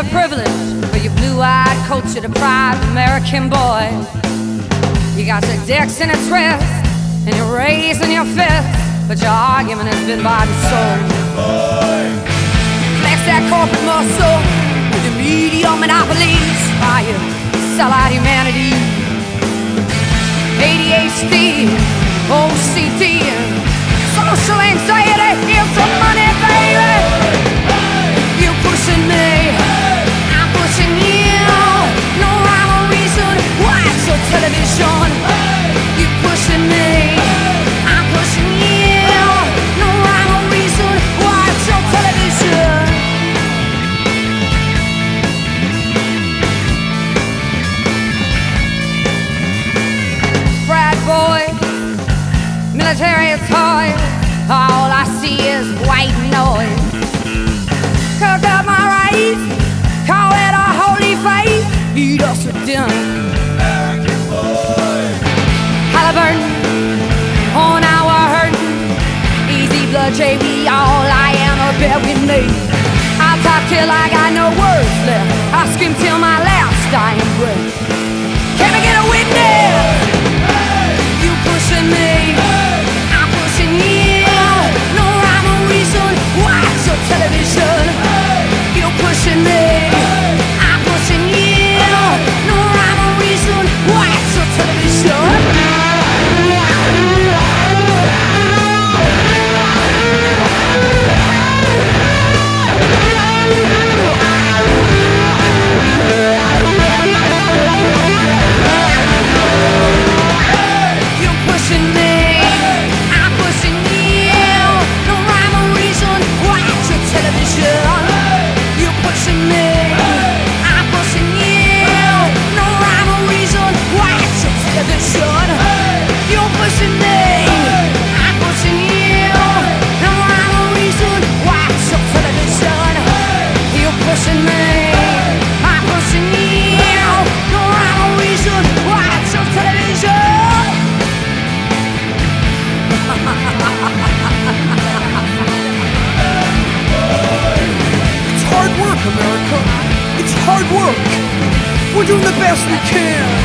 privilege for your blue-eyed, culture-deprived American boy. You got your dicks in a twist, and you're raising your fist, but your argument has been bought and sold. Flex that corporate muscle with your media monopolies, while you sell out humanity. ADHD, OCD, social anxiety, it's the money, baby. You pushing me, I'm pushing you. No rhyme or reason why it's your television. You pushing me, I'm pushing you. No rhyme or reason why it's your television. Frat boy, military toy, all I see is white noise. Cook up my rice, call it a holy faith, eat us for dinner. American boy. Halliburton, on our hurting, easy blood, JB, all I am, a bear with me. I'll talk till I got no words left, I'll scream till my last dying breath. Can I get a witness? You pushing me, I'm pushing you. No rhyme or reason why it's your television. You're pushing me, I'm pushing you. No rhyme or reason why it's your television. You're pushing me, I'm pushing you. No rhyme or reason why it's your television. You're pushing me, I'm pushing you. No rhyme or reason why it's your television. You're pushing me, I'm pushing you. No rhyme or reason why it's your television. You're pushing me, I'm pushing you. No rhyme or reason why it's your television. It's hard work, America. It's hard work. We're doing the best we can.